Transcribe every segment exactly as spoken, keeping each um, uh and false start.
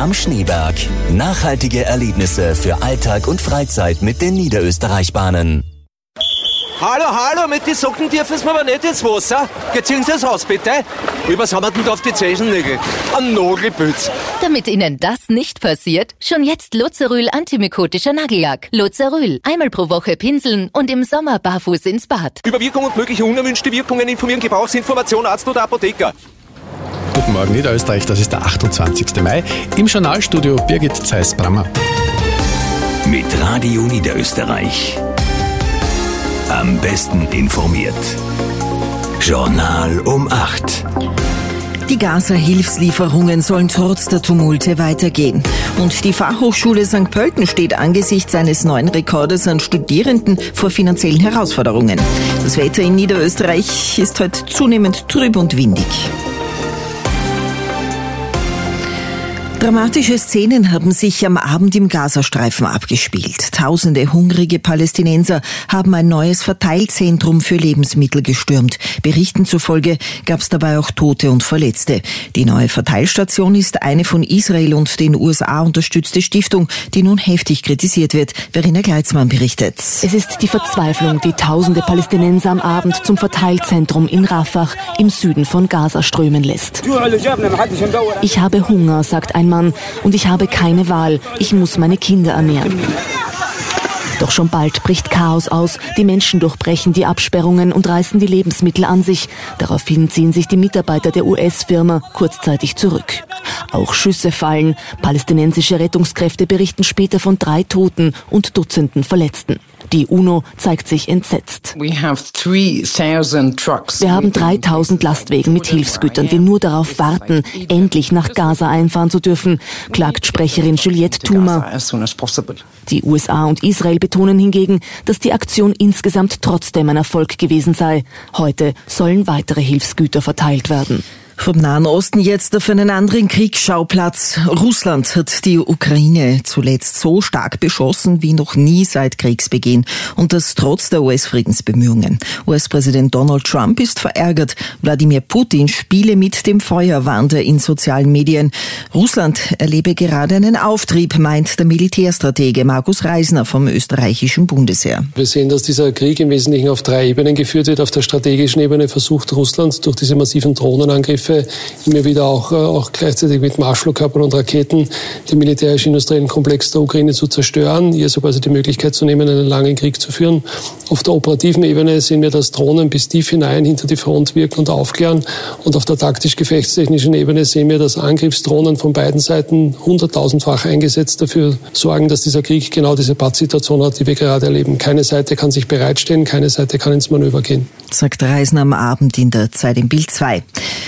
am Schneeberg. Nachhaltige Erlebnisse für Alltag und Freizeit mit den Niederösterreich-Bahnen. Hallo, hallo, mit den Socken dürfen Sie mir aber nicht ins Wasser. Ziehen Sie das raus, bitte. Was haben wir denn da auf die Zehennägel? Ein Nagelpilz. Damit Ihnen das nicht passiert, schon jetzt Lozerül antimykotischer Nagellack. Lozerül, einmal pro Woche pinseln und im Sommer barfuß ins Bad. Über Wirkung und mögliche unerwünschte Wirkungen informieren Gebrauchsinformation Arzt oder Apotheker. Guten Morgen Niederösterreich, das ist der achtundzwanzigsten Mai. Im Journalstudio Birgit Zeiss-Brammer. Mit Radio Niederösterreich. Am besten informiert. Journal um acht. Die Gaza-Hilfslieferungen sollen trotz der Tumulte weitergehen. Und die Fachhochschule Sankt Pölten steht angesichts eines neuen Rekordes an Studierenden vor finanziellen Herausforderungen. Das Wetter in Niederösterreich ist heute zunehmend trüb und windig. Dramatische Szenen haben sich am Abend im Gazastreifen abgespielt. Tausende hungrige Palästinenser haben ein neues Verteilzentrum für Lebensmittel gestürmt. Berichten zufolge gab es dabei auch Tote und Verletzte. Die neue Verteilstation ist eine von Israel und den U S A unterstützte Stiftung, die nun heftig kritisiert wird. Verena Gleitzmann berichtet. Es ist die Verzweiflung, die tausende Palästinenser am Abend zum Verteilzentrum in Rafah im Süden von Gaza strömen lässt. Ich habe Hunger, sagt ein Mann, und ich habe keine Wahl. Ich muss meine Kinder ernähren. Doch schon bald bricht Chaos aus. Die Menschen durchbrechen die Absperrungen und reißen die Lebensmittel an sich. Daraufhin ziehen sich die Mitarbeiter der U S-Firma kurzzeitig zurück. Auch Schüsse fallen. Palästinensische Rettungskräfte berichten später von drei Toten und Dutzenden Verletzten. Die UNO zeigt sich entsetzt. Wir haben dreitausend Lastwagen mit Hilfsgütern, die nur darauf warten, endlich nach Gaza einfahren zu dürfen, klagt Sprecherin Juliette Tuma. Die U S A und Israel betonen hingegen, dass die Aktion insgesamt trotzdem ein Erfolg gewesen sei. Heute sollen weitere Hilfsgüter verteilt werden. Vom Nahen Osten jetzt auf einen anderen Kriegsschauplatz. Russland hat die Ukraine zuletzt so stark beschossen wie noch nie seit Kriegsbeginn. Und das trotz der U S-Friedensbemühungen. U S-Präsident Donald Trump ist verärgert. Wladimir Putin spiele mit dem Feuer, warnt er in sozialen Medien. Russland erlebe gerade einen Auftrieb, meint der Militärstratege Markus Reisner vom österreichischen Bundesheer. Wir sehen, dass dieser Krieg im Wesentlichen auf drei Ebenen geführt wird. Auf der strategischen Ebene versucht Russland durch diese massiven Drohnenangriffe immer wieder auch, auch gleichzeitig mit Marschflugkörpern und Raketen den militärisch-industriellen Komplex der Ukraine zu zerstören, hier sogar also die Möglichkeit zu nehmen, einen langen Krieg zu führen. Auf der operativen Ebene sehen wir, dass Drohnen bis tief hinein hinter die Front wirken und aufklären. Und auf der taktisch-gefechtstechnischen Ebene sehen wir, dass Angriffsdrohnen von beiden Seiten hunderttausendfach eingesetzt dafür sorgen, dass dieser Krieg genau diese Pattsituation hat, die wir gerade erleben. Keine Seite kann sich bereitstellen, keine Seite kann ins Manöver gehen. Sagt Reisner am Abend in der Zeit im Bild zwei.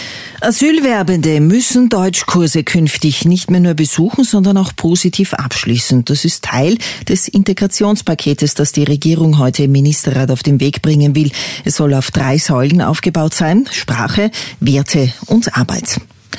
Asylwerbende müssen Deutschkurse künftig nicht mehr nur besuchen, sondern auch positiv abschließen. Das ist Teil des Integrationspaketes, das die Regierung heute im Ministerrat auf den Weg bringen will. Es soll auf drei Säulen aufgebaut sein: Sprache, Werte und Arbeit.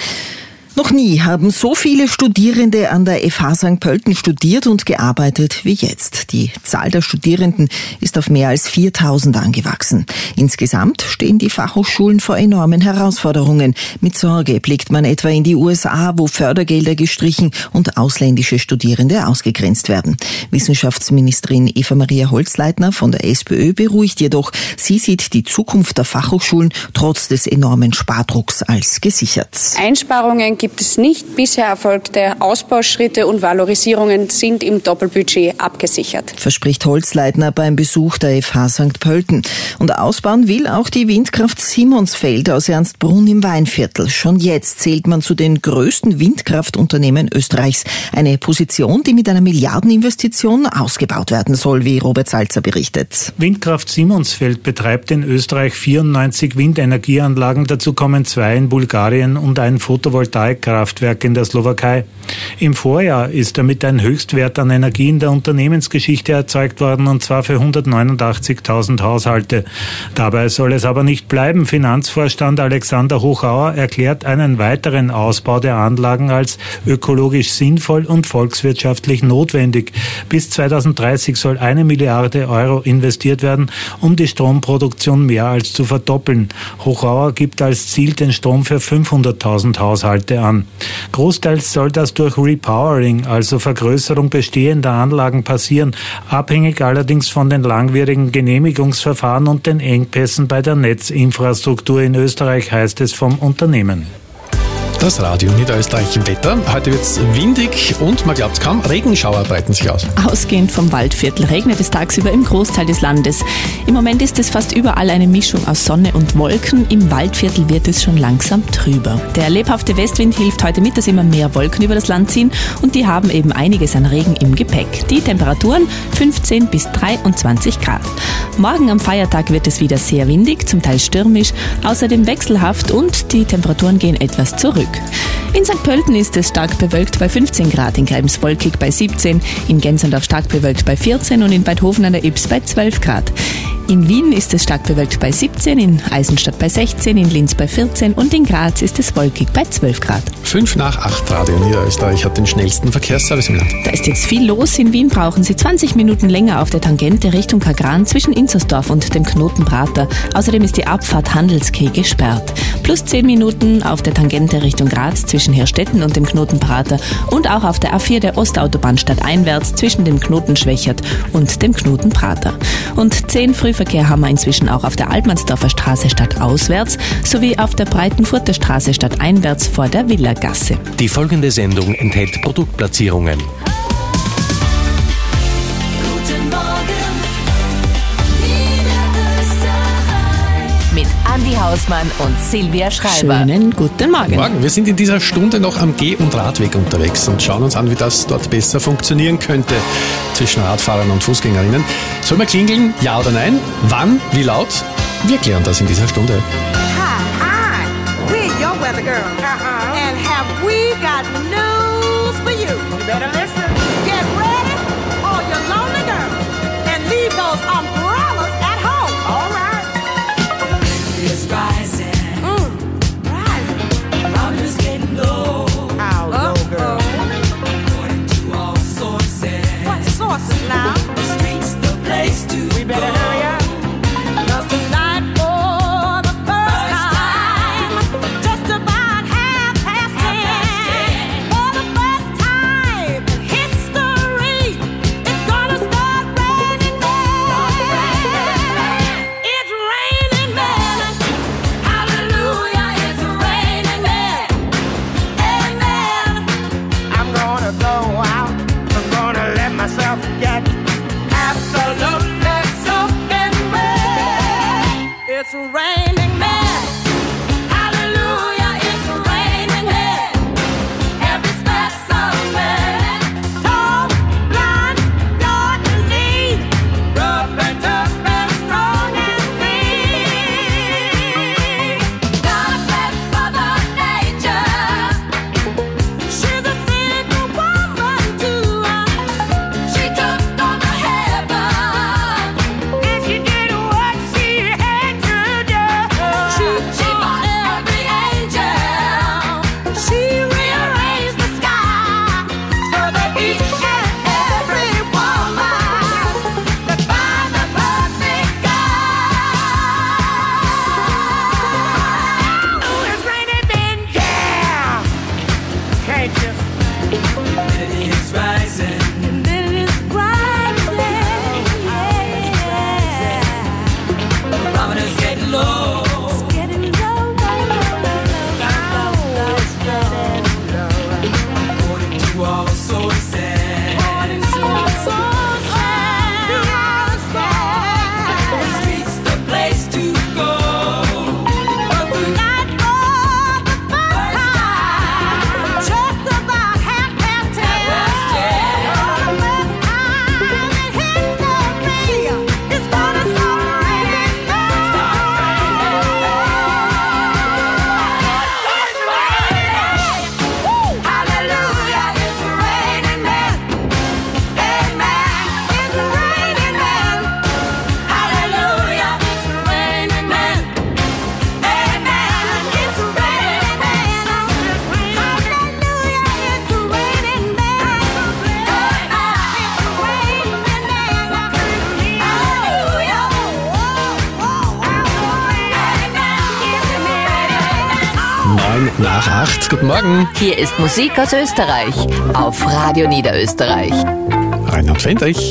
Noch nie haben so viele Studierende an der F H Sankt Pölten studiert und gearbeitet wie jetzt. Die Zahl der Studierenden ist auf mehr als viertausend angewachsen. Insgesamt stehen die Fachhochschulen vor enormen Herausforderungen. Mit Sorge blickt man etwa in die U S A, wo Fördergelder gestrichen und ausländische Studierende ausgegrenzt werden. Wissenschaftsministerin Eva-Maria Holzleitner von der SPÖ beruhigt jedoch. Sie sieht die Zukunft der Fachhochschulen trotz des enormen Spardrucks als gesichert. Einsparungen gibt es nicht. Bisher erfolgte Ausbauschritte und Valorisierungen sind im Doppelbudget abgesichert. Verspricht Holzleitner beim Besuch der F H Sankt Pölten. Und ausbauen will auch die Windkraft Simonsfeld aus Ernstbrunn im Weinviertel. Schon jetzt zählt man zu den größten Windkraftunternehmen Österreichs. Eine Position, die mit einer Milliardeninvestition ausgebaut werden soll, wie Robert Salzer berichtet. Windkraft Simonsfeld betreibt in Österreich vierundneunzig Windenergieanlagen. Dazu kommen zwei in Bulgarien und ein Photovoltaik Kraftwerk in der Slowakei. Im Vorjahr ist damit ein Höchstwert an Energie in der Unternehmensgeschichte erzeugt worden, und zwar für hundertneunundachtzigtausend Haushalte. Dabei soll es aber nicht bleiben. Finanzvorstand Alexander Hochauer erklärt einen weiteren Ausbau der Anlagen als ökologisch sinnvoll und volkswirtschaftlich notwendig. Bis zweitausenddreißig soll eine Milliarde Euro investiert werden, um die Stromproduktion mehr als zu verdoppeln. Hochauer gibt als Ziel den Strom für fünfhunderttausend Haushalte an. an. Großteils soll das durch Repowering, also Vergrößerung bestehender Anlagen, passieren, abhängig allerdings von den langwierigen Genehmigungsverfahren und den Engpässen bei der Netzinfrastruktur in Österreich, heißt es vom Unternehmen. Das Radio Niederösterreich im Wetter. Heute wird es windig und, man glaubt es kaum, Regenschauer breiten sich aus. Ausgehend vom Waldviertel regnet es tagsüber im Großteil des Landes. Im Moment ist es fast überall eine Mischung aus Sonne und Wolken. Im Waldviertel wird es schon langsam trüber. Der lebhafte Westwind hilft heute mit, dass immer mehr Wolken über das Land ziehen und die haben eben einiges an Regen im Gepäck. Die Temperaturen fünfzehn bis dreiundzwanzig Grad. Morgen am Feiertag wird es wieder sehr windig, zum Teil stürmisch, außerdem wechselhaft und die Temperaturen gehen etwas zurück. In Sankt Pölten ist es stark bewölkt bei fünfzehn Grad, in Grems wolkig bei siebzehn, in Gensendorf stark bewölkt bei vierzehn und in Bad Hofen an der Ybbs bei zwölf Grad. In Wien ist es stark bewölkt bei siebzehn, in Eisenstadt bei sechzehn, in Linz bei vierzehn und in Graz ist es wolkig bei zwölf Grad. Fünf nach acht Radio Niederösterreich hat den schnellsten Verkehrsservice im Land. Da ist jetzt viel los. In Wien brauchen Sie zwanzig Minuten länger auf der Tangente Richtung Kagran zwischen Inzersdorf und dem Knoten Prater. Außerdem ist die Abfahrt Handelskeh gesperrt. Plus zehn Minuten auf der Tangente Richtung Graz zwischen Herstetten und dem Knoten Prater und auch auf der A vier der Ostautobahn stadteinwärts zwischen dem Knoten Schwächert und dem Knoten Prater. Und zehn Frühverkehr haben wir inzwischen auch auf der Altmannsdorfer Straße stadtauswärts sowie auf der Breitenfurter Straße stadteinwärts vor der Villagasse. Die folgende Sendung enthält Produktplatzierungen. Mit Andi Hausmann und Silvia Schreiber. Schönen guten Morgen. Morgen. Wir sind in dieser Stunde noch am Geh- und Radweg unterwegs und schauen uns an, wie das dort besser funktionieren könnte zwischen Radfahrern und Fußgängerinnen. Sollen wir klingeln? Ja oder nein? Wann? Wie laut? Wir klären das in dieser Stunde. Hi, hi. We're your weather girl. Uh-huh. And have we got news for you? You better listen. Get ready, all you lonely girls, and leave those umbrellas at home. All right. It's rising. Mm. Rising. I'm just getting low. How low, girl? According to all sources. What sources now? The street's the place to We better go. hurry up. 'Cause tonight, for the first time, just about half past ten, for the first time in history, it's gonna start raining men. It's raining men. Hallelujah, it's raining men. Amen. I'm gonna go out. I'm gonna let myself get absolutely soaking wet. It's raining men. Hallelujah, it's raining men. Every specimen, tall, blind, dark and neat, rough and tough and strong and mean. God bless Mother Nature. She's a single woman too. She took on the heaven, and she did what she had to do. She, she bought every angel. She rearranged the sky so that each and every woman could find the perfect guy. Oh, it's raining men, yeah. Can't you? Humidity is rising. And then it's rising, yeah. The barometer's getting low. It's getting low, low, low, low, low, low, low. According to all sources. According to our sources, The street's the place to go. but tonight for the first time, just about half past ten, for the first time in history, it's gonna start raining men. It's raining. Woo! Hallelujah, it's raining acht. Guten Morgen. Hier ist Musik aus Österreich auf Radio Niederösterreich. Reinhard Fendrich.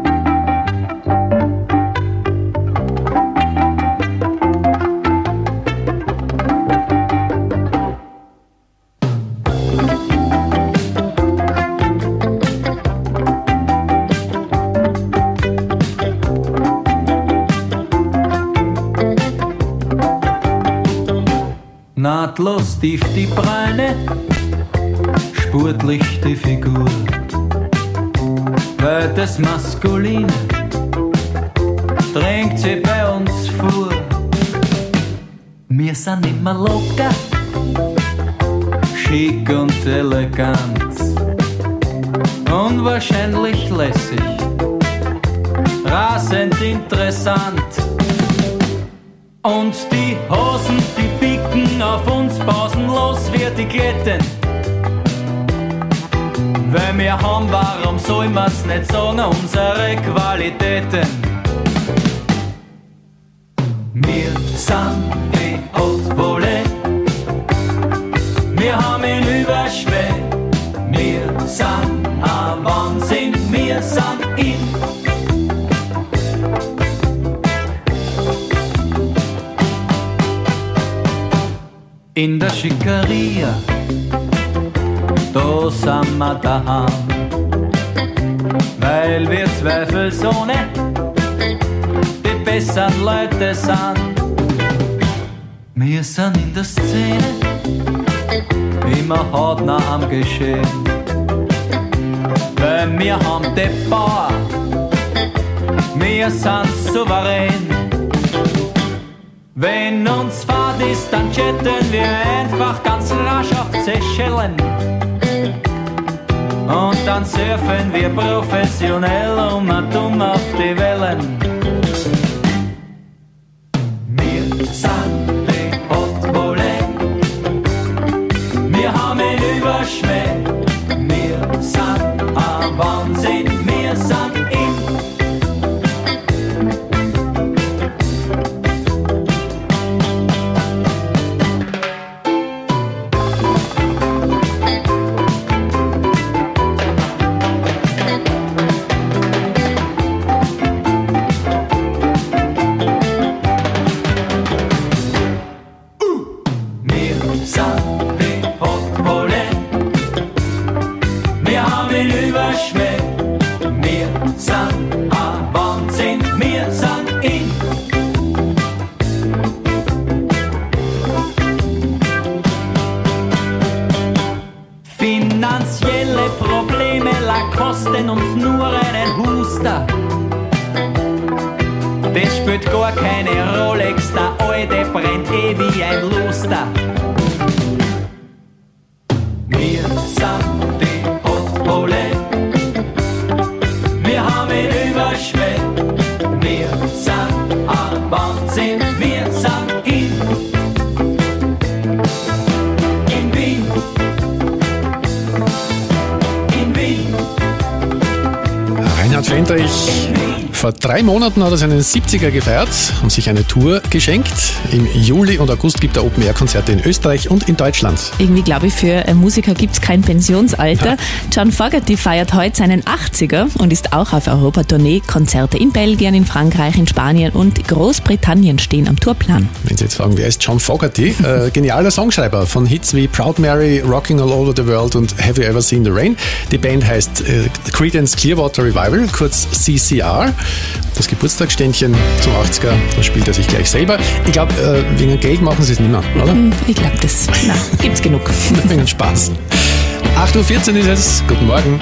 Nahtlos tief die Beine, sportlich die Figur, weil das Maskuline drängt sie bei uns vor. Wir sind immer locker, schick und elegant und wahrscheinlich lässig, rasend interessant. Und die Hosen, die picken auf uns pausenlos wie die Ketten. Weil wir haben, warum soll man's nicht sagen, unsere Qualitäten. Wir sind die Haute Volée, wir haben ihn überschwemmt. Wir sind ein Wahnsinn, wir sind in. In der Schickeria, da sind wir daheim, weil wir zweifelsohne die besseren Leute sind. Wir sind in der Szene, immer hautnah am Geschehen, weil wir haben die Power, wir sind souverän. Wenn uns Fahrt ist, dann chatten wir einfach ganz rasch auf Seychellen. Und dann surfen wir professionell um und um auf die Wellen. Wir sind die Haute Volée, wir haben ihn überschwemmt. Wir sind ein Wahnsinn, wir sind in. Kosten uns nur einen Huster. Das spielt gar keine Rolex, der Alte brennt eh wie ein Luster. Wir sind die Haute Volée, wir haben ihn überschwemmt. Wir sind ein Wahnsinn, wir sind in, in Wien. Reinhard Fendrich. Vor drei Monaten hat er seinen siebziger gefeiert und sich eine Tour geschenkt. Im Juli und August gibt er Open-Air-Konzerte in Österreich und in Deutschland. Irgendwie glaube ich, für Musiker gibt es kein Pensionsalter. Ja. John Fogerty feiert heute seinen achtziger und ist auch auf Europatournee. Konzerte in Belgien, in Frankreich, in Spanien und Großbritannien stehen am Tourplan. Wenn Sie jetzt fragen, wer ist John Fogerty? äh, genialer Songschreiber von Hits wie Proud Mary, Rocking All Over the World und Have You Ever Seen the Rain? Die Band heißt äh, Creedence Clearwater Revival, kurz C C R. Das Geburtstagsständchen zum achtziger, das spielt er sich gleich selber. Ich glaube, äh, wegen Geld machen sie es nicht mehr, oder? Ich glaube das. Na, gibt's genug. Wegen Spaß. acht Uhr vierzehn ist es. Guten Morgen.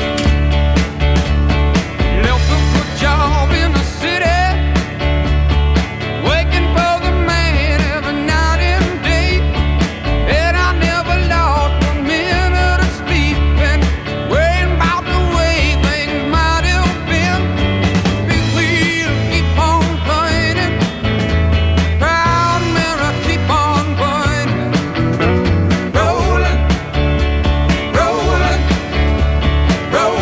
Rolling,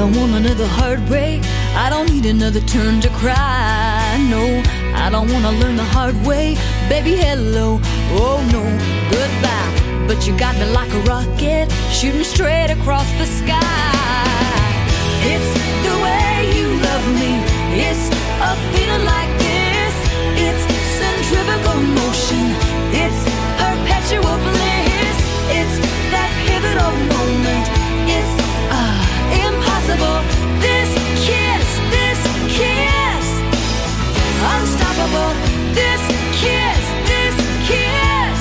don't want another heartbreak. I don't need another turn to cry. No, I don't want to learn the hard way. Baby, hello, oh no, goodbye. But you got me like a rocket, shooting straight across the sky. It's the way you love me. It's a feeling like this. It's centrifugal motion. It's perpetual bliss. It's that pivotal moment. It's uh, impossible. This kiss, this kiss, unstoppable. This kiss, this kiss.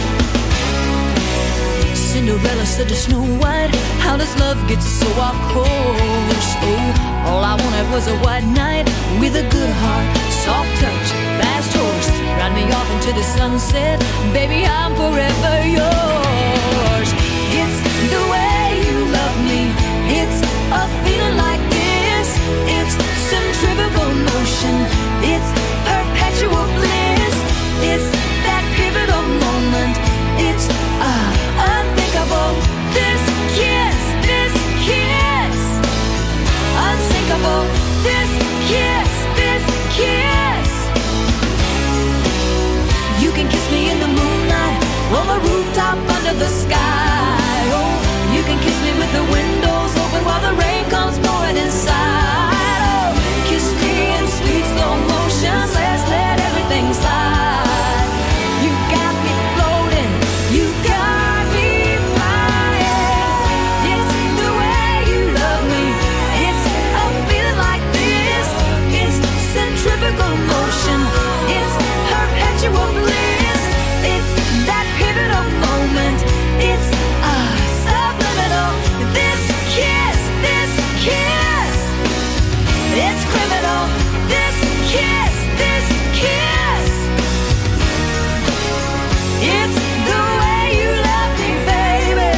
Cinderella said to Snow White, how does love get so off course? Oh, all I wanted was a white knight with a good heart, soft touch, fast horse. Ride me off into the sunset, baby, I'm forever yours. It's the way you love me. It's a feeling like this. It's centrifugal motion. It's perpetual bliss. It's that pivotal moment. It's uh, unthinkable. This kiss, this kiss, unsinkable. This kiss, this kiss. You can kiss me in the moonlight, on the rooftop under the sky. Oh, you can kiss me with the windows open while the rain comes pouring inside. Oh, kiss me in sweet slow motion. Let's let everything slide. You got me floating. You got me flying. It's the way you love me. It's a feeling like this. It's centrifugal motion. It's perpetual bliss. It's that pivotal moment. It's uh, subliminal. This kiss, this kiss, it's criminal. This kiss, this kiss, it's the way you love me, baby.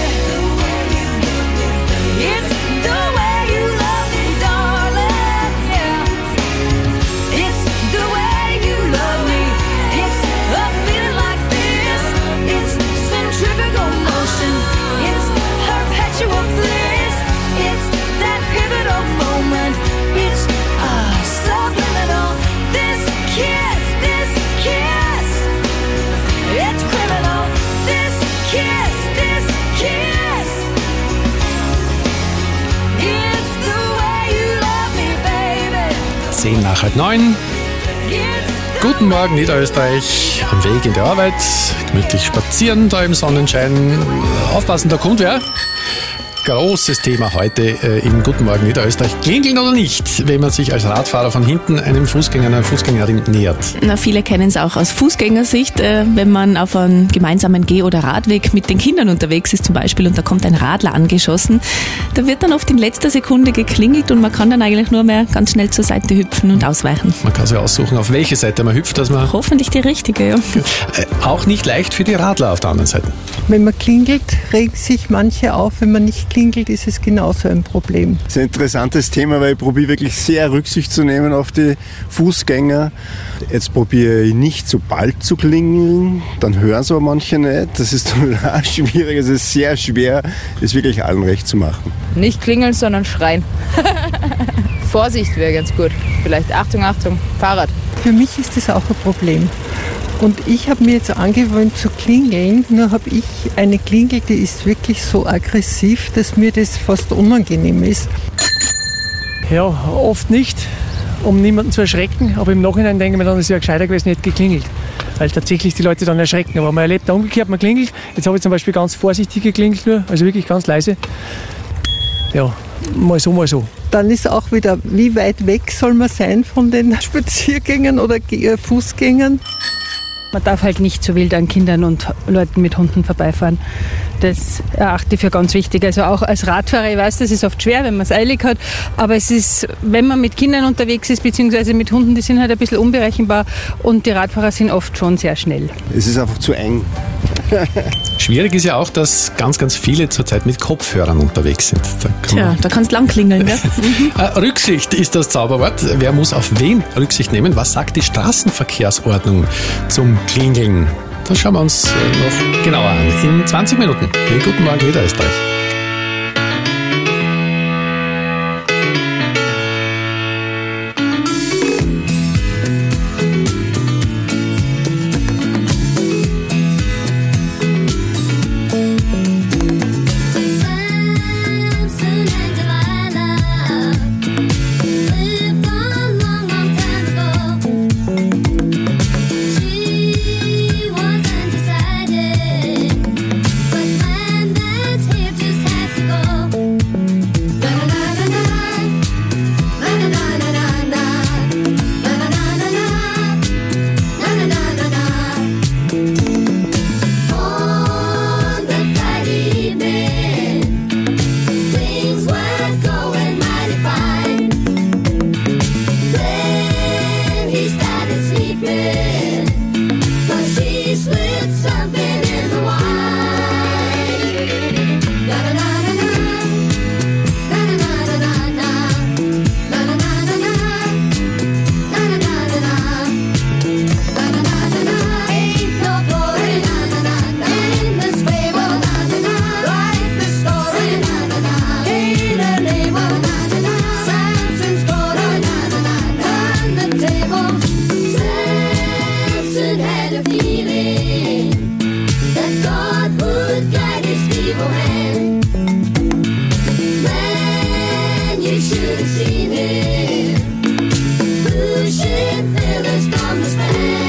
It's the way you love me, darling. Yeah. It's the way you love me. It's a feeling like this. It's centrifugal motion. It's perpetual bliss. It's that pivotal moment. It's uh, subliminal. This kiss, this kiss, it's criminal. This kiss, this kiss, it's the way you love me, baby. Zehn nach halb neun. Guten Morgen, Niederösterreich. Am Weg in die Arbeit, gemütlich spazieren da im Sonnenschein. Aufpassen, da kommt wer. Großes Thema heute äh, im Guten Morgen Niederösterreich. Klingeln oder nicht, wenn man sich als Radfahrer von hinten einem Fußgänger, einer Fußgängerin nähert? Na, viele kennen es auch aus Fußgängersicht, äh, wenn man auf einem gemeinsamen Geh- oder Radweg mit den Kindern unterwegs ist zum Beispiel und da kommt ein Radler angeschossen. Da wird dann oft in letzter Sekunde geklingelt und man kann dann eigentlich nur mehr ganz schnell zur Seite hüpfen und ausweichen. Man kann sich aussuchen, auf welche Seite man hüpft, dass man... Hoffentlich die richtige, ja. Äh, auch nicht leicht für die Radler auf der anderen Seite. Wenn man klingelt, regen sich manche auf. Wenn man nicht klingelt, ist es genauso ein Problem. Das ist ein interessantes Thema, weil ich probiere wirklich sehr Rücksicht zu nehmen auf die Fußgänger. Jetzt probiere ich nicht so bald zu klingeln, dann hören es aber manche nicht. Das ist total schwierig, es ist sehr schwer, es wirklich allen recht zu machen. Nicht klingeln, sondern schreien. Vorsicht wäre ganz gut. Vielleicht Achtung, Achtung, Fahrrad. Für mich ist das auch ein Problem. Und ich habe mir jetzt angewöhnt zu klingeln, nur habe ich eine Klingel, die ist wirklich so aggressiv, dass mir das fast unangenehm ist. Ja, oft nicht, um niemanden zu erschrecken, aber im Nachhinein denke ich mir dann, es wäre gescheiter gewesen, nicht geklingelt. Weil tatsächlich die Leute dann erschrecken. Aber man erlebt da umgekehrt, man klingelt. Jetzt habe ich zum Beispiel ganz vorsichtig geklingelt nur, also wirklich ganz leise. Ja, mal so, mal so. Dann ist auch wieder, wie weit weg soll man sein von den Spaziergängern oder Fußgängern? Man darf halt nicht so wild an Kindern und Leuten mit Hunden vorbeifahren. Das erachte ich für ganz wichtig. Also auch als Radfahrer, ich weiß, das ist oft schwer, wenn man es eilig hat, aber es ist, wenn man mit Kindern unterwegs ist, beziehungsweise mit Hunden, die sind halt ein bisschen unberechenbar und die Radfahrer sind oft schon sehr schnell. Es ist einfach zu eng. Schwierig ist ja auch, dass ganz, ganz viele zurzeit mit Kopfhörern unterwegs sind. Da Tja, da kannst du lang klingeln, gell? äh, Rücksicht ist das Zauberwort. Wer muss auf wen Rücksicht nehmen? Was sagt die Straßenverkehrsordnung zum Klingeln? Das schauen wir uns noch genauer an. In zwanzig Minuten. Guten Morgen, Niederösterreich. should have seen him. Pushing pillars from the stand.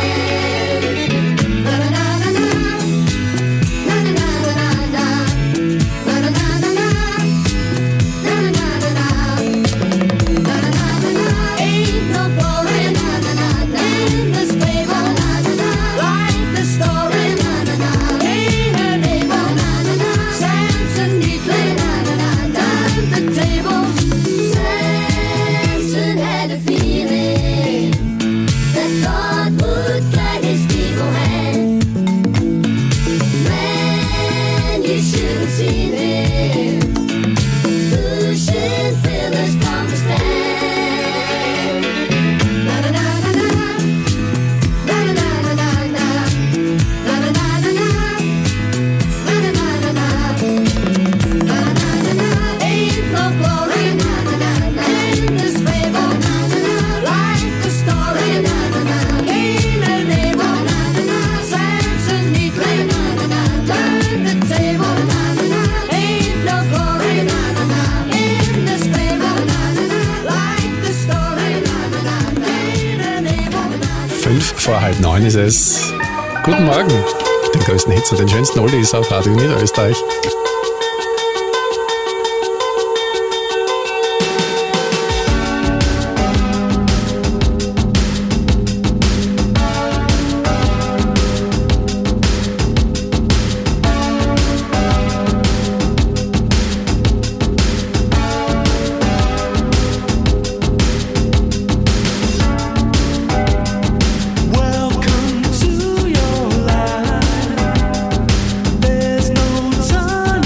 Vor halb neun ist es. Guten Morgen. Den größten Hits und den schönsten Oldies auf Radio Niederösterreich. Welcome to your life. There's no time.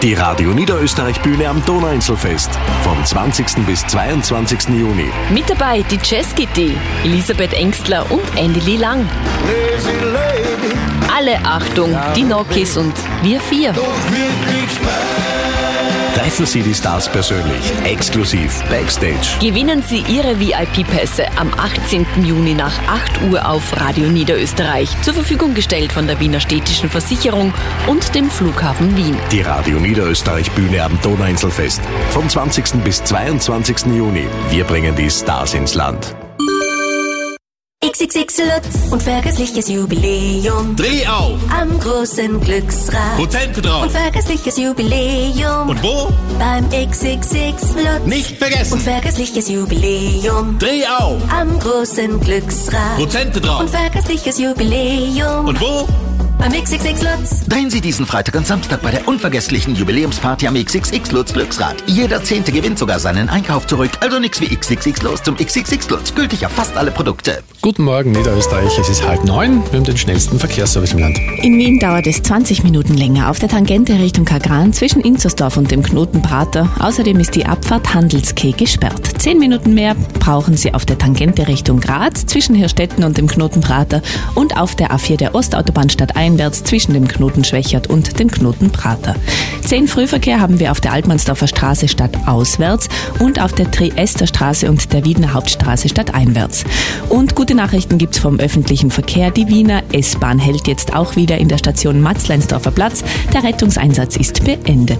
Die Radio Niederösterreich Bühne am Donauinselfest vom zwanzigsten bis zweiundzwanzigsten Juni. Mit dabei die Jazzkitty, Elisabeth Engstler und Andy Lee Lang. Alle Achtung, die Nokis und wir vier. Treffen Sie die Stars persönlich, exklusiv, Backstage. Gewinnen Sie Ihre V I P-Pässe am achtzehnten Juni nach acht Uhr auf Radio Niederösterreich. Zur Verfügung gestellt von der Wiener Städtischen Versicherung und dem Flughafen Wien. Die Radio Niederösterreich Bühne am Donauinselfest vom zwanzigsten bis zweiundzwanzigsten Juni. Wir bringen die Stars ins Land. X X X Lutz und vergessliches Jubiläum. Dreh auf! Am großen Glücksrad. Prozente drauf. Und vergessliches Jubiläum. Und wo? Beim X X X Lutz. Nicht vergessen. Und vergessliches Jubiläum. Dreh auf! Am großen Glücksrad. Prozente drauf. Und vergessliches Jubiläum. Und wo? Beim X X X Lutz. Drehen Sie diesen Freitag und Samstag bei der unvergesslichen Jubiläumsparty am X X X Lutz Glücksrad. Jeder Zehnte gewinnt sogar seinen Einkauf zurück. Also nix wie X X X los zum X X X Lutz. Gültig auf fast alle Produkte. Guten Morgen, Niederösterreich. Es ist halb neun. Wir haben den schnellsten Verkehrsservice im Land. In Wien dauert es zwanzig Minuten länger auf der Tangente Richtung Kagran zwischen Inzersdorf und dem Knoten Prater. Außerdem ist die Abfahrt Handelskeh gesperrt. Zehn Minuten mehr brauchen Sie auf der Tangente Richtung Graz zwischen Hirstetten und dem Knoten Prater und auf der A vier der Ostautobahn stadteinwärts zwischen dem Knoten Schwächert und dem Knoten Prater. Zehn Frühverkehr haben wir auf der Altmannsdorfer Straße stadtauswärts und auf der Triester Straße und der Wiener Hauptstraße stadteinwärts. Und gute Nachrichten gibt's vom öffentlichen Verkehr. Die Wiener S-Bahn hält jetzt auch wieder in der Station Matzleinsdorfer Platz. Der Rettungseinsatz ist beendet.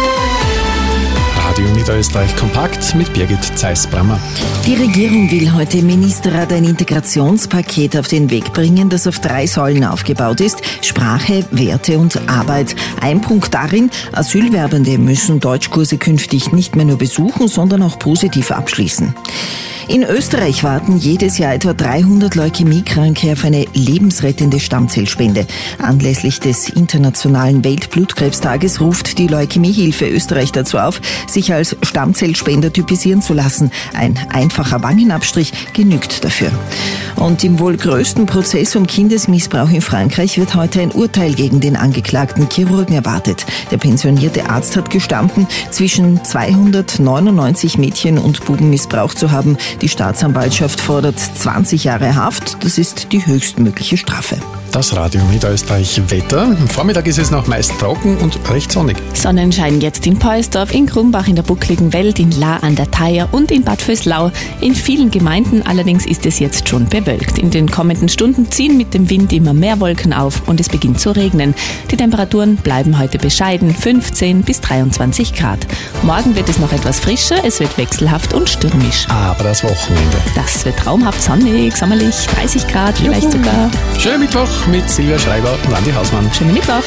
Radio Niederösterreich kompakt mit Birgit Zeiss-Brammer. Die Regierung will heute im Ministerrat ein Integrationspaket auf den Weg bringen, das auf drei Säulen aufgebaut ist: Sprache, Werte und Arbeit. Ein Punkt darin: Asylwerbende müssen Deutschkurse künftig nicht mehr nur besuchen, sondern auch positiv abschließen. In Österreich warten jedes Jahr etwa dreihundert Leukämiekranke auf eine lebensrettende Stammzellspende. Anlässlich des Internationalen Weltblutkrebstages ruft die Leukämiehilfe Österreich dazu auf, sich als Stammzellspender typisieren zu lassen. Ein einfacher Wangenabstrich genügt dafür. Und im wohl größten Prozess um Kindesmissbrauch in Frankreich wird heute ein Urteil gegen den angeklagten Chirurgen erwartet. Der pensionierte Arzt hat gestanden, zwischen zweihundertneunundneunzig Mädchen und Buben missbraucht zu haben. Die Staatsanwaltschaft fordert zwanzig Jahre Haft. Das ist die höchstmögliche Strafe. Das Radio Niederösterreich Wetter. Am Vormittag ist es noch meist trocken und recht sonnig. Sonnenschein jetzt in Poisdorf, in Grumbach in der buckligen Welt, in La an der Theier und in Bad Vöslau. In vielen Gemeinden allerdings ist es jetzt schon bewölkt. In den kommenden Stunden ziehen mit dem Wind immer mehr Wolken auf und es beginnt zu regnen. Die Temperaturen bleiben heute bescheiden, fünfzehn bis dreiundzwanzig Grad. Morgen wird es noch etwas frischer, es wird wechselhaft und stürmisch. Aber das Wochenende. Das wird traumhaft sonnig, sommerlich, dreißig Grad, vielleicht Juhu. sogar. Schönen Mittwoch mit Silvia Schreiber und Andi Hausmann. Schönen Mittwoch.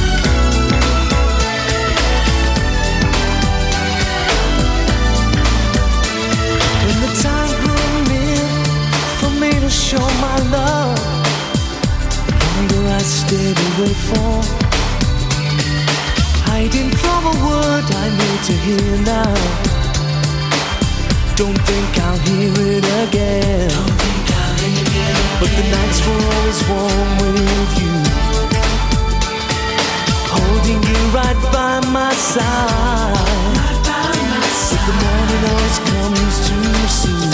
When the time grew near for me to show my love, longer I stayed away for, hiding from a word I need to hear now. Don't think I'll hear it again. Don't think I'll hear it again. But the nights were always warm with you, holding you right by my side. Right by my side. But the morning always comes too soon.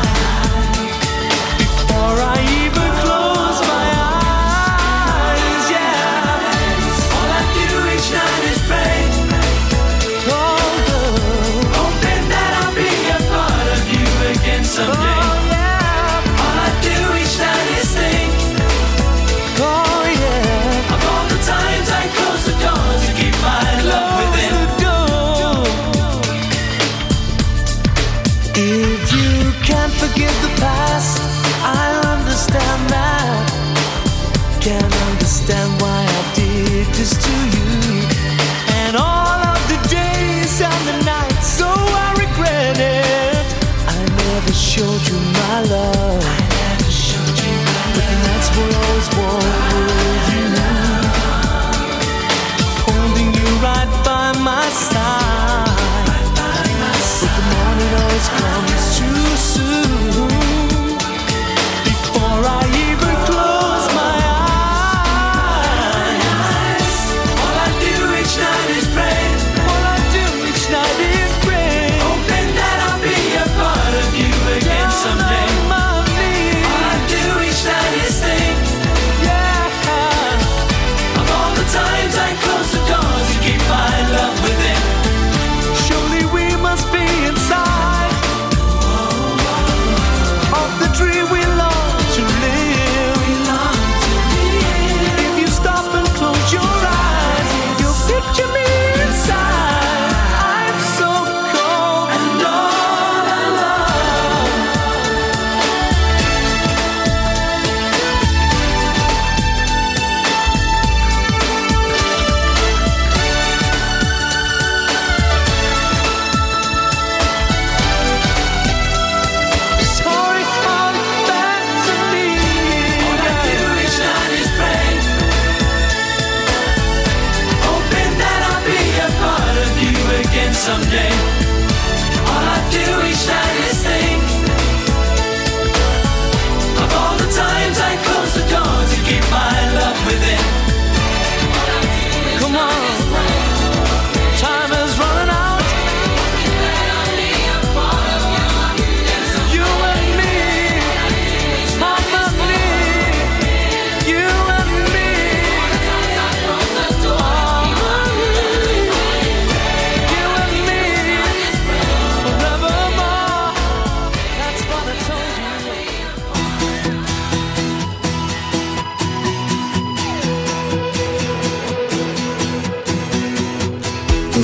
Before I even close my eyes, yeah. All I do each night is pray. Oh, girl, hoping that I'll be a part of you again someday. Oh, yeah. All I do each night is think. Oh, yeah. Of all the times I close the door to keep my love within.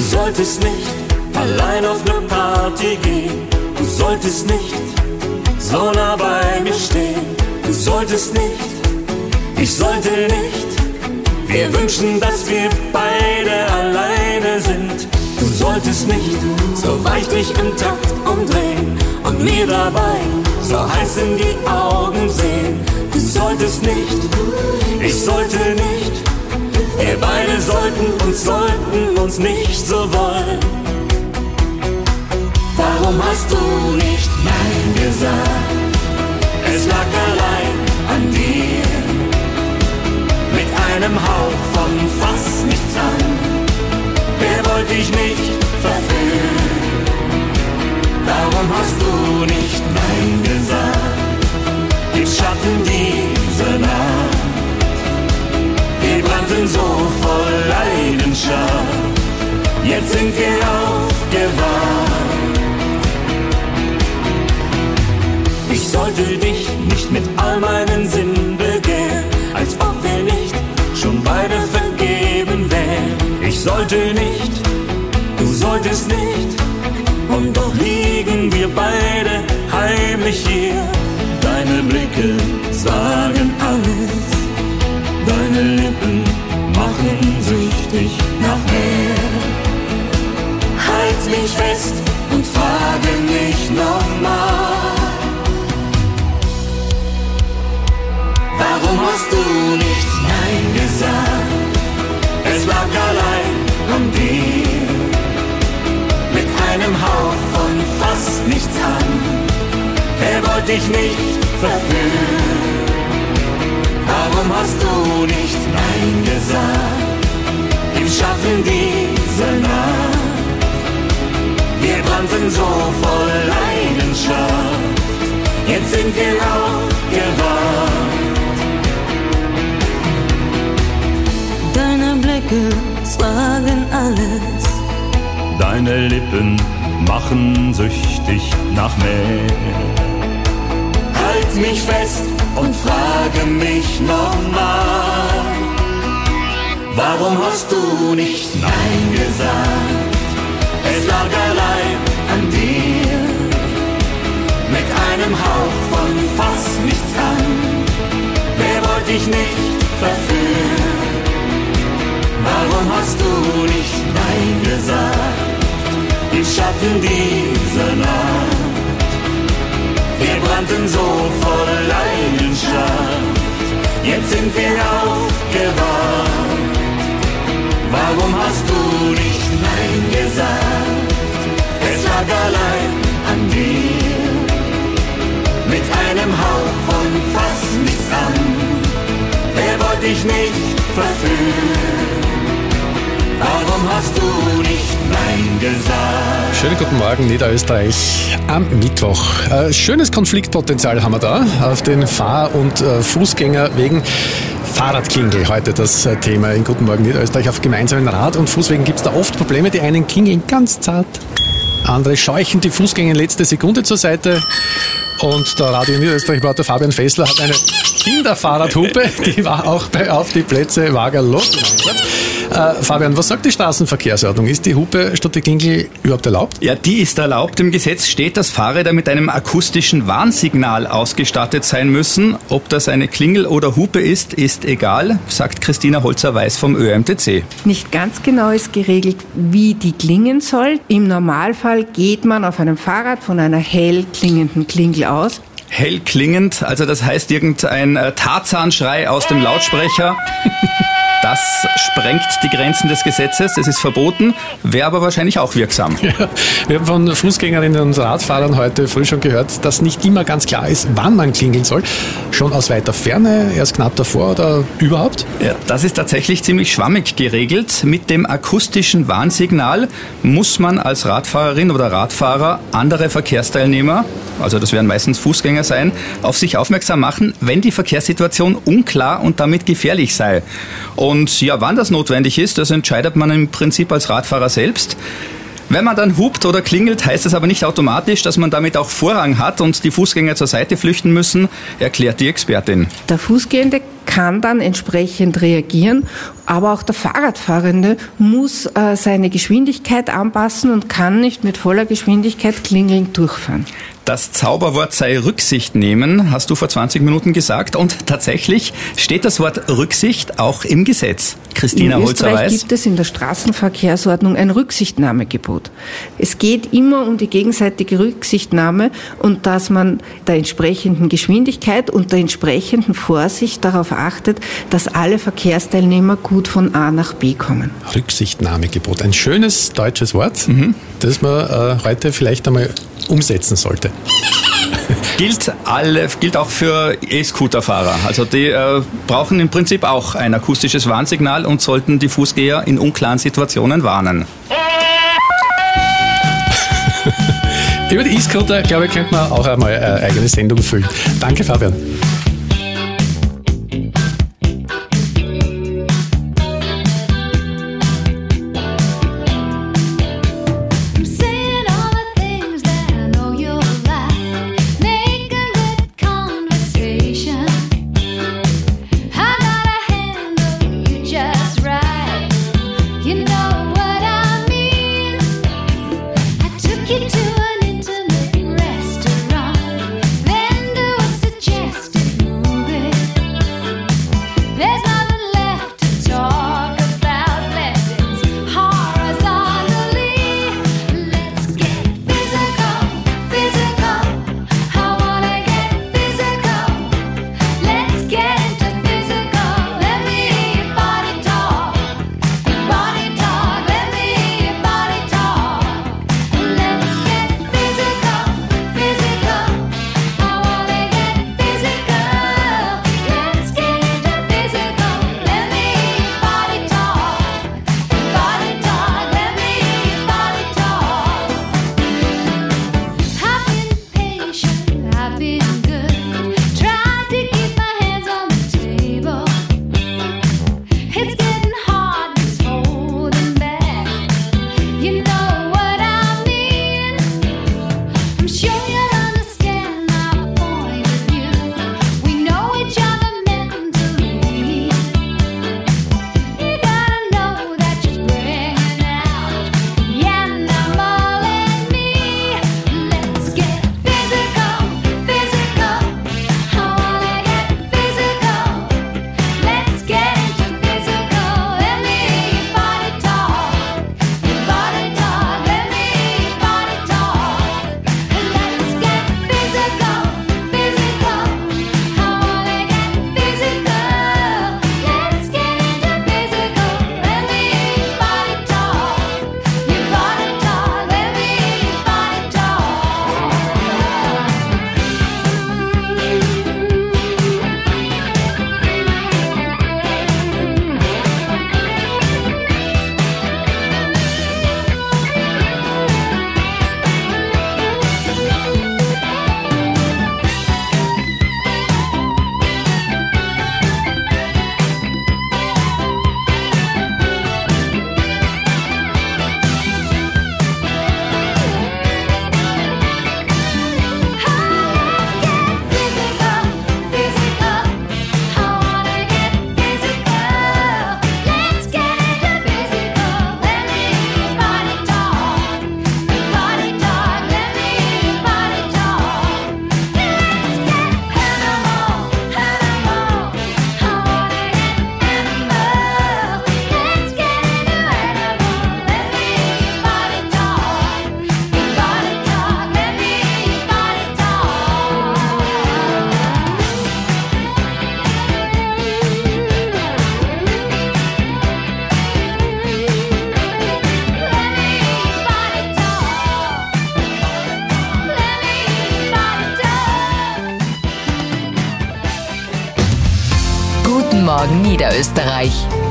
solltest nicht allein auf ne Party gehen. Du solltest nicht so nah bei mir stehen. Du solltest nicht, ich sollte nicht. Wir wünschen, dass wir beide alleine sind. Du solltest nicht so weit dich im Takt umdrehen und mir dabei so heiß in die Augen sehen. Du solltest nicht, ich sollte nicht. Wir beide sollten uns, sollten uns nicht so wollen. Warum hast du nicht Nein gesagt? Es lag allein an dir. Mit einem Hauch von fast nichts an. Wer wollte ich nicht verführen? Warum hast du nicht Nein gesagt? Im Schatten dieser Nacht. Wir brannten so voll Leidenschaft. Jetzt sind wir aufgewacht. Ich sollte dich nicht mit all meinen Sinnen begehren, als ob wir nicht schon beide vergeben wären. Ich sollte nicht, du solltest nicht, und doch liegen wir beide heimlich hier. Deine Blicke sagen alles, deine Lippen machen süchtig nach mehr. Halt mich fest und frage mich nochmal. Warum hast du nicht Nein gesagt? Es lag allein an dir. Mit einem Hauch von fast nichts an. Wer wollte dich nicht verführen? Warum hast du nicht Nein gesagt? Im Schatten dieser Nacht. Wir brannten so voll Leidenschaft. Jetzt sind wir aufgewacht. Deine Blicke sagen alles. Deine Lippen machen süchtig nach mehr. Halt mich fest und frage mich nochmal. Warum hast du nicht Nein gesagt? Es lag allein an dir. Mit einem Hauch von fast nichts an. Wer wollte dich nicht verführen? Warum hast du nicht Nein gesagt? Im Schatten dieser Nacht. Wir brannten so voll Leidenschaft. Jetzt sind wir aufgewacht. Warum hast du nicht Nein gesagt? Es lag allein an dir. Mit einem Hauch von fast nichts an. Wer wollte dich nicht verführen? Warum hast du nicht Nein gesagt? Schönen guten Morgen, Niederösterreich am Mittwoch. Äh, schönes Konfliktpotenzial haben wir da auf den Fahr- und äh, Fußgängerwegen. Fahrradklingel, heute das äh, Thema in Guten Morgen Niederösterreich. Auf gemeinsamen Rad- und Fußwegen gibt es da oft Probleme. Die einen klingeln ganz zart, andere scheuchen die Fußgänger in letzter Sekunde zur Seite. Und der Radio Niederösterreich-Reporter Fabian Fessler hat eine Kinderfahrradhupe, die war auch bei Auf die Plätze wagerlos im Einsatz. Äh, Fabian, was sagt die Straßenverkehrsordnung? Ist die Hupe statt der Klingel überhaupt erlaubt? Ja, die ist erlaubt. Im Gesetz steht, dass Fahrräder mit einem akustischen Warnsignal ausgestattet sein müssen. Ob das eine Klingel oder Hupe ist, ist egal, sagt Christina Holzer-Weiß vom Ö M T C. Nicht ganz genau ist geregelt, wie die klingen soll. Im Normalfall geht man auf einem Fahrrad von einer hell klingenden Klingel aus. Hell klingend, also das heißt irgendein äh, Tarzanschrei aus dem Lautsprecher. Das sprengt die Grenzen des Gesetzes, das ist verboten, wäre aber wahrscheinlich auch wirksam. Ja, wir haben von Fußgängerinnen und Radfahrern heute früh schon gehört, dass nicht immer ganz klar ist, wann man klingeln soll. Schon aus weiter Ferne, erst knapp davor oder überhaupt? Ja, das ist tatsächlich ziemlich schwammig geregelt. Mit dem akustischen Warnsignal muss man als Radfahrerin oder Radfahrer andere Verkehrsteilnehmer, also das werden meistens Fußgänger sein, auf sich aufmerksam machen, wenn die Verkehrssituation unklar und damit gefährlich sei. Und ja, wann das notwendig ist, das entscheidet man im Prinzip als Radfahrer selbst. Wenn man dann hupt oder klingelt, heißt das aber nicht automatisch, dass man damit auch Vorrang hat und die Fußgänger zur Seite flüchten müssen, erklärt die Expertin. Der Fußgehende kann dann entsprechend reagieren. Aber auch der Fahrradfahrende muss äh, seine Geschwindigkeit anpassen und kann nicht mit voller Geschwindigkeit klingelnd durchfahren. Das Zauberwort sei Rücksicht nehmen, hast du vor zwanzig Minuten gesagt. Und tatsächlich steht das Wort Rücksicht auch im Gesetz. Christina In Österreich Holzer-Weiß. gibt es in der Straßenverkehrsordnung ein Rücksichtnahmegebot. Es geht immer um die gegenseitige Rücksichtnahme und dass man der entsprechenden Geschwindigkeit und der entsprechenden Vorsicht darauf achtet, dass alle Verkehrsteilnehmer gut von A nach B kommen. Rücksichtnahmegebot, ein schönes deutsches Wort, mhm. das man äh, heute vielleicht einmal umsetzen sollte. Gilt, alle, gilt auch für E-Scooter-Fahrer. Also die äh, brauchen im Prinzip auch ein akustisches Warnsignal und sollten die Fußgänger in unklaren Situationen warnen. Über die E-Scooter, glaube ich, könnte man auch einmal eine eigene Sendung füllen. Danke, Fabian. Guten Morgen Niederösterreich.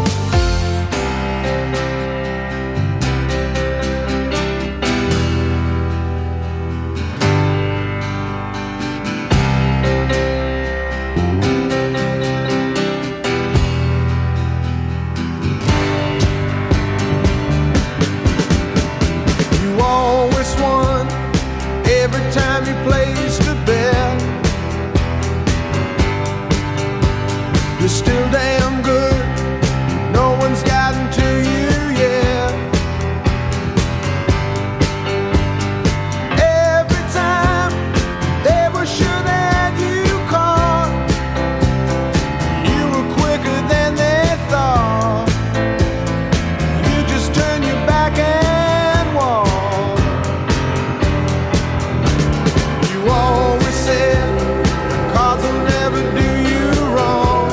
You always won every time you placed a bet. You're still damn good. No one's gotten to you yet. Every time they were sure that you caught, you were quicker than they thought. You just turn your back and walk. You always said the cards will never do you wrong.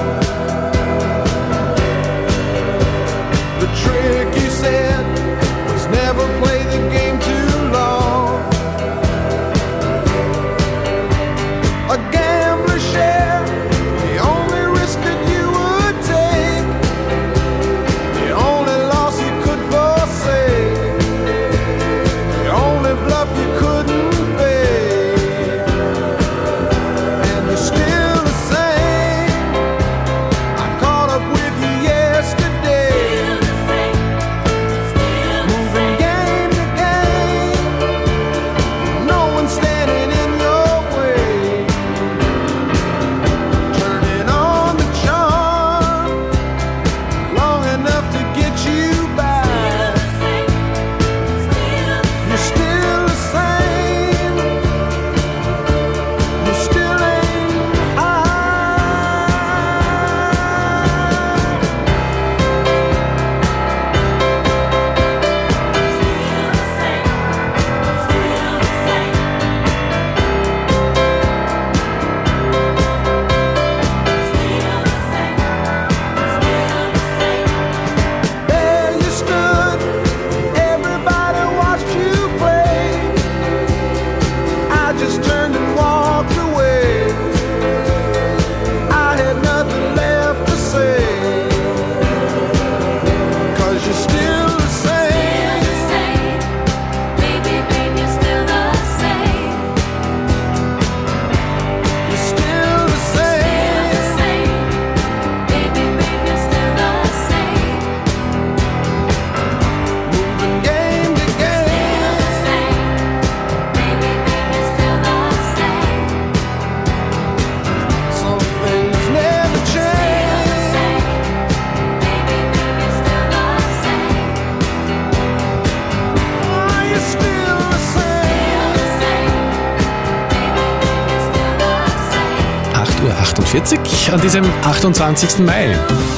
The trick you said was never play the game too long. A gambler's share, the only risk that you would take, the only loss you could forsake, the only bluff you couldn't fake. And you're still the same. I caught up with you yesterday. Moving game to game, no one's standing in your way. Turning on the charm long enough to get you back. You're still the same. You still ain't high. There you stood, everybody watched you play. I just turned and walked away. I had nothing left to say. 'Cause you're still the same. Baby, baby, you're still the same. You're still the same. Baby, baby, you're still the same. Moving game to game. Baby, baby, you're still the same. Some things never change. Baby, baby, you're still the same. Oh, you're still the same. acht Uhr achtundvierzig an diesem achtundzwanzigsten Mai.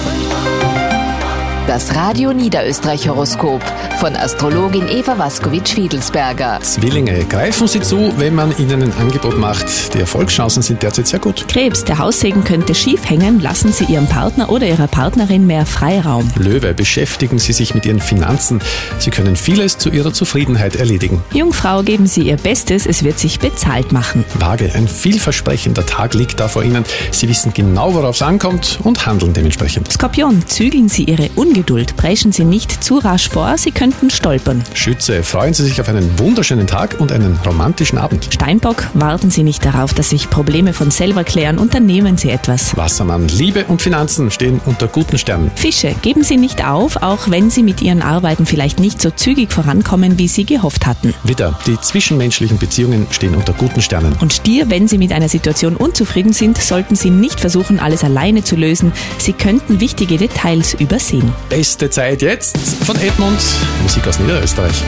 Das Radio Niederösterreich Horoskop von Astrologin Eva Waskowitsch-Fiedelsberger. Zwillinge, greifen Sie zu, wenn man Ihnen ein Angebot macht. Die Erfolgschancen sind derzeit sehr gut. Krebs, der Haussegen könnte schief hängen. Lassen Sie Ihrem Partner oder Ihrer Partnerin mehr Freiraum. Löwe, beschäftigen Sie sich mit Ihren Finanzen. Sie können vieles zu Ihrer Zufriedenheit erledigen. Jungfrau, geben Sie Ihr Bestes, es wird sich bezahlt machen. Waage, ein vielversprechender Tag liegt da vor Ihnen. Sie wissen genau, worauf es ankommt und handeln dementsprechend. Skorpion, zügeln Sie Ihre Ungeduld, preschen Sie nicht zu rasch vor, Sie könnten stolpern. Schütze, freuen Sie sich auf einen wunderschönen Tag und einen romantischen Abend. Steinbock, warten Sie nicht darauf, dass sich Probleme von selber klären, unternehmen Sie etwas. Wassermann, Liebe und Finanzen stehen unter guten Sternen. Fische, geben Sie nicht auf, auch wenn Sie mit Ihren Arbeiten vielleicht nicht so zügig vorankommen, wie Sie gehofft hatten. Widder, die zwischenmenschlichen Beziehungen stehen unter guten Sternen. Und Stier, wenn Sie mit einer Situation unzufrieden sind, sollten Sie nicht versuchen, alles alleine zu lösen. Sie könnten wichtige Details übersehen. Beste Zeit jetzt von Edmund, Musik aus Niederösterreich.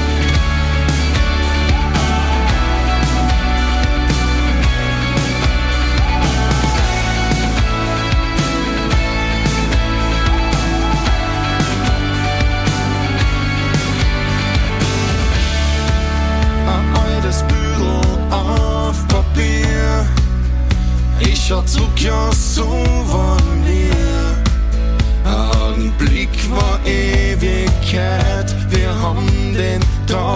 Ein altes Büdel auf Papier. Ich schau zurück, ja, so waren wir. Ein Augenblick war Ewigkeit. Wir haben den Tag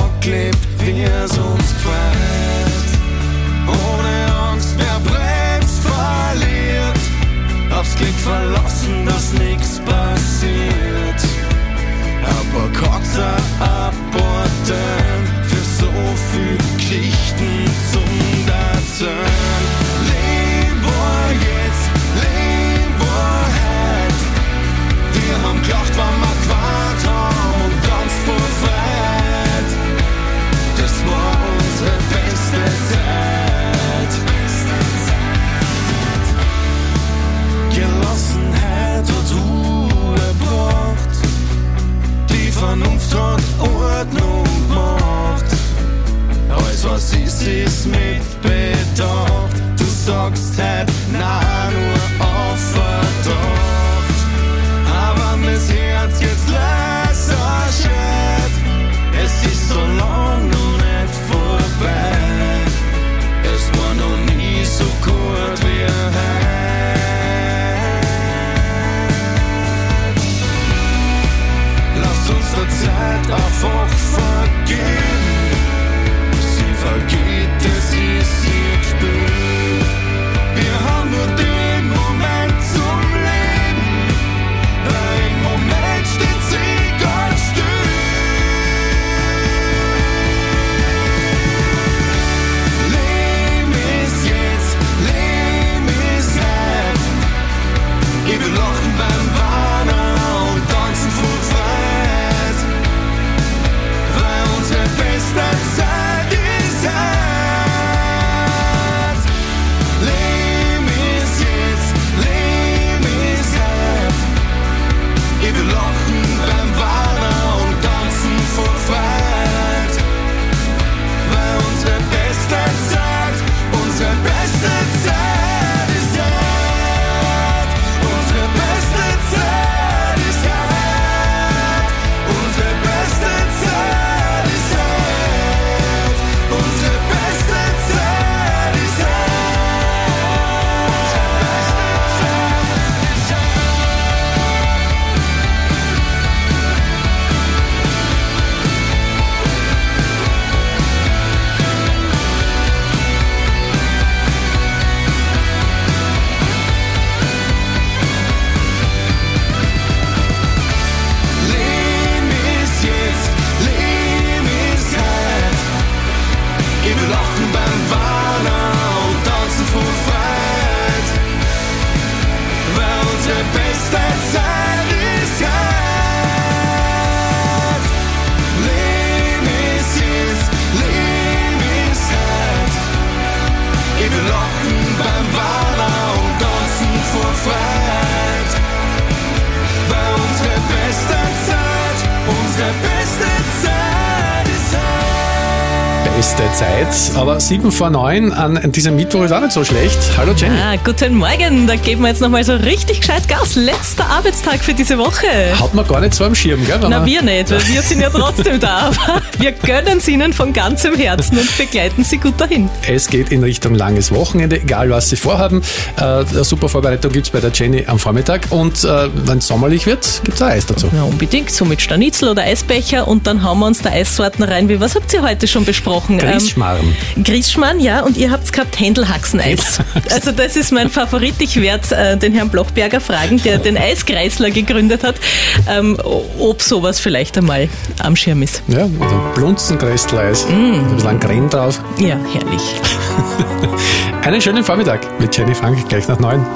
beste Zeit. Aber sieben vor neun an diesem Mittwoch ist auch nicht so schlecht. Hallo Jenny. Ah, guten Morgen, da geben wir jetzt nochmal so richtig gescheit Gas. Letzter Arbeitstag für diese Woche. Hat man gar nicht so am Schirm, gell? Na, wir nicht, weil wir sind ja trotzdem da. Aber wir gönnen es Ihnen von ganzem Herzen und begleiten Sie gut dahin. Es geht in Richtung langes Wochenende, egal was Sie vorhaben. Äh, eine super Vorbereitung gibt es bei der Jenny am Vormittag. Und äh, wenn es sommerlich wird, gibt es auch Eis dazu. Ja, unbedingt. So mit Schnitzel oder Eisbecher. Und dann hauen wir uns da Eissorten rein. Wie, was habt ihr heute schon besprochen? Grießschmarrn. Ähm, Grießschmarrn, ja. Und ihr habt gehabt Händelhaxeneis. Also das ist mein Favorit. Ich werde äh, den Herrn Blochberger fragen, der den Eiskreisler gegründet hat, ähm, ob sowas vielleicht einmal am Schirm ist. Ja, also Blunzenkrästleis. Mm. Ein bisschen Creme drauf. Ja, herrlich. Einen schönen Vormittag mit Jenny Frank, gleich nach neun.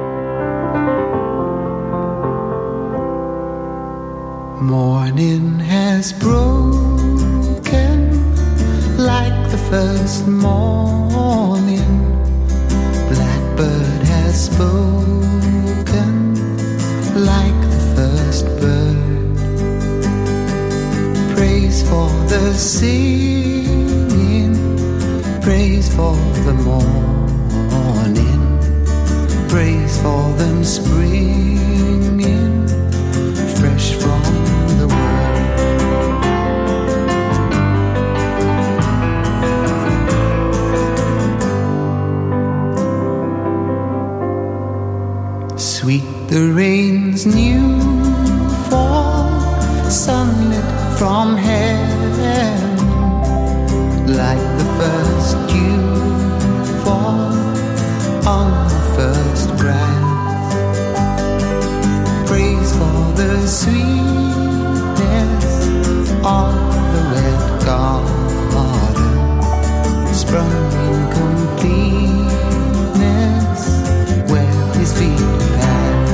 Morning has broken like the first morning. Blackbird has spoken like the first bird. Praise for the singing, praise for the morning, praise for them springing fresh from the world. Sweet the rain's new fall, sunlit from heaven, like the first dew fall on the first grass. Praise for the sweetness of the red garden, sprung in completeness where his feet pass.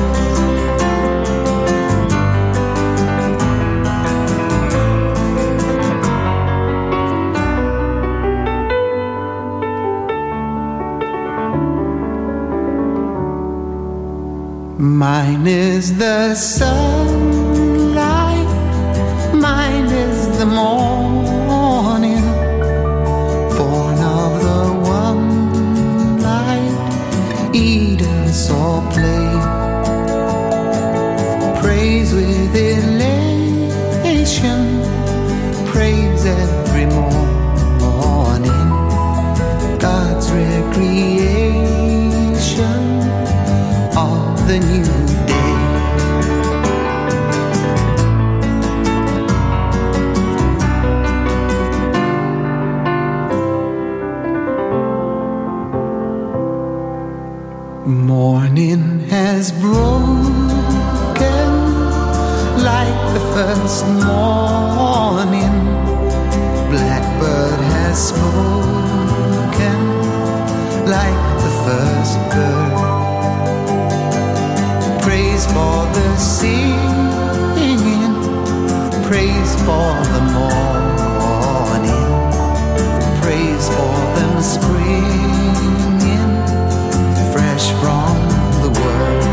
Mine is the sunlight, mine is the morning, born of the one light Eden saw play. Praise with elation, praise every morning, God's recreation of the new day. Morning has broken like the first morning. Blackbird has spoken like the first bird. Praise for the singing, praise for the morning, praise for them springing fresh from the world.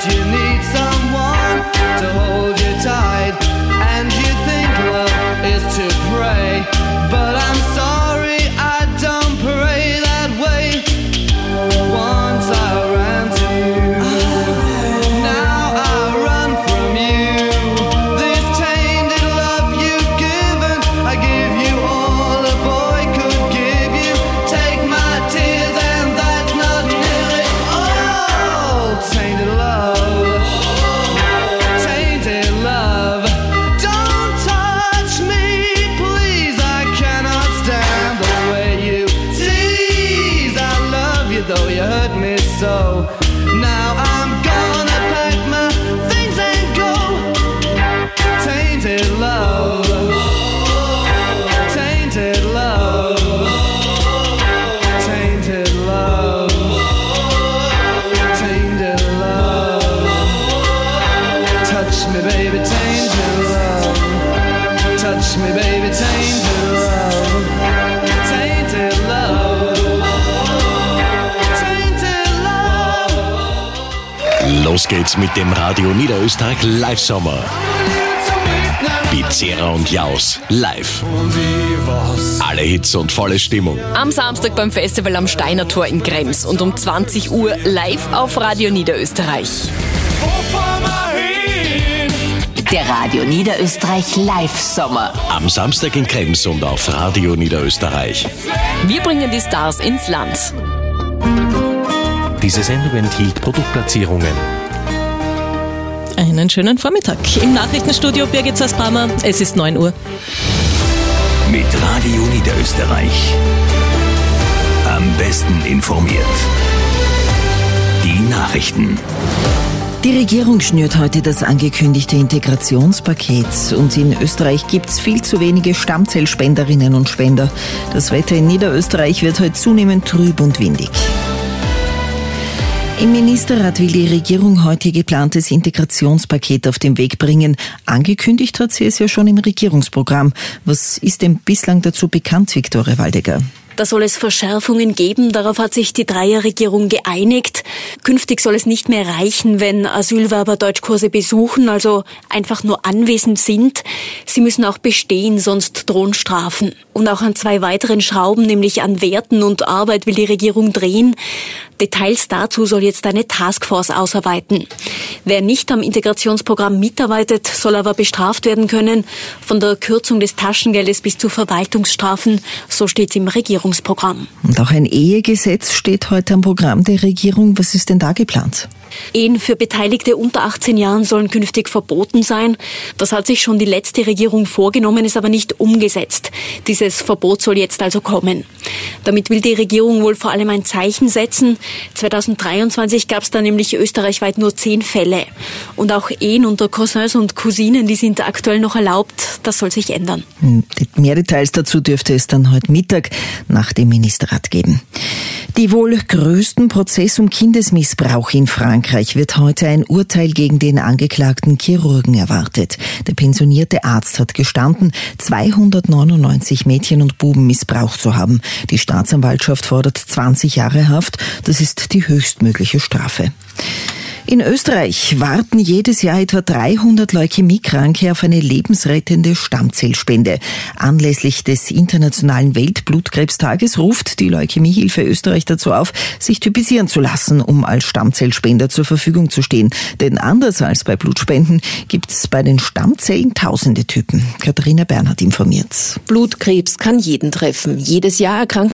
you need someone to hold you tight, and you think love is to pray, but I'm sorry, I don't pray that way. Once I ran to you, now I run from you. This tainted love you've given, I give you all a boy could give you. Take my tears and that's not nearly all. Tainted love, tainted love. Don't touch me, please, I cannot stand the way you tease. I love you though you hurt me so. Now I'm gonna pack my things and go. Tainted love, tainted love, tainted love, tainted love. Touch me, baby, tainted love. Touch me, baby, tainted love. Tainted love, tainted love. Los geht's mit dem Radio Niederösterreich Live-Sommer. Bizera und Jaus live. Alle Hits und volle Stimmung. Am Samstag beim Festival am Steiner Tor in Krems und um zwanzig Uhr live auf Radio Niederösterreich. Der Radio Niederösterreich Live-Sommer. Am Samstag in Krems und auf Radio Niederösterreich. Wir bringen die Stars ins Land. Diese Sendung enthielt Produktplatzierungen. Einen schönen Vormittag. Im Nachrichtenstudio Birgit Sass-Brammer. Es ist neun Uhr. Mit Radio Niederösterreich. Am besten informiert. Die Nachrichten. Die Regierung schnürt heute das angekündigte Integrationspaket und in Österreich gibt's viel zu wenige Stammzellspenderinnen und Spender. Das Wetter in Niederösterreich wird heute zunehmend trüb und windig. Im Ministerrat will die Regierung heute geplantes Integrationspaket auf den Weg bringen. Angekündigt hat sie es ja schon im Regierungsprogramm. Was ist denn bislang dazu bekannt, Viktoria Waldegger? Da soll es Verschärfungen geben, darauf hat sich die Dreierregierung geeinigt. Künftig soll es nicht mehr reichen, wenn Asylwerber Deutschkurse besuchen, also einfach nur anwesend sind. Sie müssen auch bestehen, sonst drohen Strafen. Und auch an zwei weiteren Schrauben, nämlich an Werten und Arbeit, will die Regierung drehen. Details dazu soll jetzt eine Taskforce ausarbeiten. Wer nicht am Integrationsprogramm mitarbeitet, soll aber bestraft werden können. Von der Kürzung des Taschengeldes bis zu Verwaltungsstrafen, so steht es im Regierungsprogramm. Und auch ein Ehegesetz steht heute am Programm der Regierung. Was ist denn da geplant? Ehen für Beteiligte unter achtzehn Jahren sollen künftig verboten sein. Das hat sich schon die letzte Regierung vorgenommen, ist aber nicht umgesetzt. Dieses Verbot soll jetzt also kommen. Damit will die Regierung wohl vor allem ein Zeichen setzen. zweitausenddreiundzwanzig gab es da nämlich österreichweit nur zehn Fälle. Und auch Ehen unter Cousins und Cousinen, die sind aktuell noch erlaubt. Das soll sich ändern. Mehr Details dazu dürfte es dann heute Mittag nach dem Ministerrat geben. Die wohl größten Prozess um Kindesmissbrauch in Frankreich wird heute ein Urteil gegen den angeklagten Chirurgen erwartet. Der pensionierte Arzt hat gestanden, zweihundertneunundneunzig Mädchen und Buben missbraucht zu haben. Die Staatsanwaltschaft fordert zwanzig Jahre Haft. Das ist die höchstmögliche Strafe. In Österreich warten jedes Jahr etwa dreihundert Leukämiekranke auf eine lebensrettende Stammzellspende. Anlässlich des Internationalen Weltblutkrebstages ruft die Leukämiehilfe Österreich dazu auf, sich typisieren zu lassen, um als Stammzellspender zur Verfügung zu stehen. Denn anders als bei Blutspenden gibt es bei den Stammzellen tausende Typen. Katharina Bernhardt informiert. Blutkrebs kann jeden treffen. Jedes Jahr erkranken